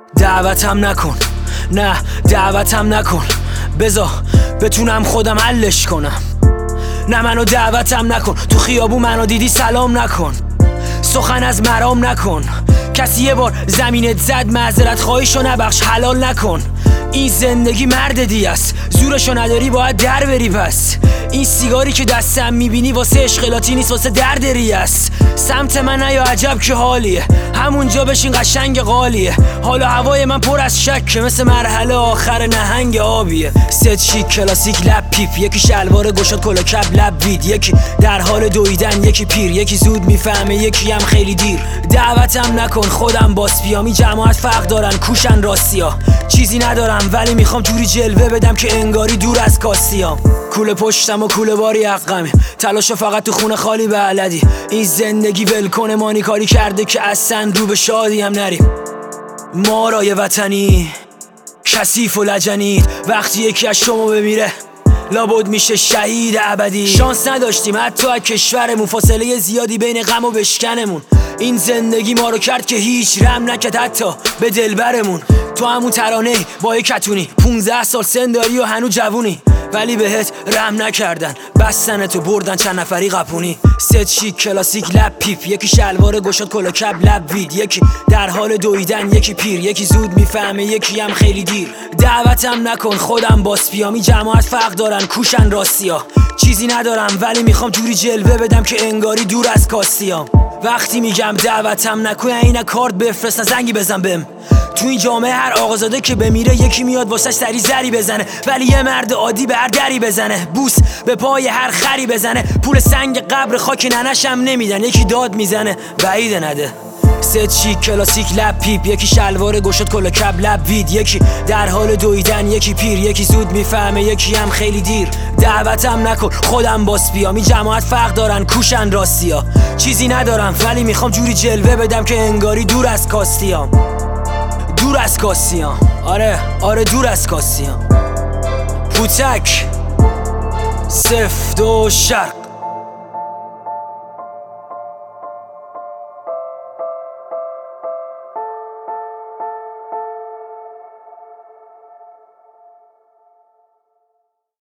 دعوتم نکن، نه دعوتم نکن، بذار بتونم خودم حلش کنم. نه منو دعوتم نکن، تو خیابون منو دیدی سلام نکن، سخن از مرام نکن. کسی یه بار زمینت زد معذرت خواهیشو نبخش، حلال نکن. این زندگی مرد دی است، زورشو نداری باید در بری. پس این سیگاری که دستم میبینی واسه اشغالاتی نیست، واسه درد ری است. سمت من نیا عجب که حالیه، همونجا بشین قشنگ قالیه. حالا هوای من پر از شکه، مثل مرحله آخر نهنگ آبیه. ست شیک کلاسیک لب پیپ، یکی شلوار گشاد کلا کپ لب وید، یکی در حال دویدن، یکی پیر، یکی زود میفهمه، یکی هم خیلی دیر. دعوتم نکن خودم باس بیام، این جماعت فرق دارن کوشن راستیا. چیزی ندارم ولی میخوام جوری جلوه بدم که انگاری دور از کاستیام. کوله پشتم و کوله باری حقمه، تلاشو فقط تو خونه خالی بلدی. این زندگی ولکنه مانی کاری کرده که اصلا رو به شادی هم نریم. ما رای وطنی کثیف و لجنید، وقتی یکی از شما بمیره لابد میشه شهید ابدی. شانس نداشتیم حتی از کشورمون، فاصله زیادی بین غم و بشکنمون. این زندگی ما رو کرد که هیچ رم نکرد حتی به دلبرمون. تو همون ترانه با یک کتونی، 15 سال سن داری و هنو جوونی، ولی بهت رحم نکردن، بستن تو بردن چند نفری قپونی. ست شیک کلاسیک لب پیپ، یکی شلوار گشاد کلا کپ لب وید، یکی در حال دویدن، یکی پیر، یکی زود میفهمه، یکی هم خیلی دیر. دعوتم نکن خودم باس بیام، این جماعت فرق دارن کوشن راستیا. چیزی ندارم ولی میخوام جوری جلوه بدم که انگاری دور از کاستیام. وقتی میگم دعوتم نکن یعنی کارت بفرست، زنگی بزن بهم. تو این جامعه هر آقازاده که بمیره یکی میاد واسش سری زری بزنه، ولی یه مرد عادی به هر دری بزنه، بوس به پای هر خری بزنه. پول سنگ قبر خاک ننشم نمیدن، یکی داد میزنه بعیده نده. ست شیک کلاسیک لب پیپ، یکی شلوار گشاد کلا کپ لب وید، یکی در حال دویدن، یکی پیر، یکی زود میفهمه، یکی هم خیلی دیر. دعوتم نکن خودم باس بیام، این جماعت فرق دارن کوشن راستیا. چیزی ندارم ولی میخوام جوری جلوه بدم که انگاری دور از کاستیام. دور از کاستیام، آره دور از کاستیام. پوتک سفت و شرق.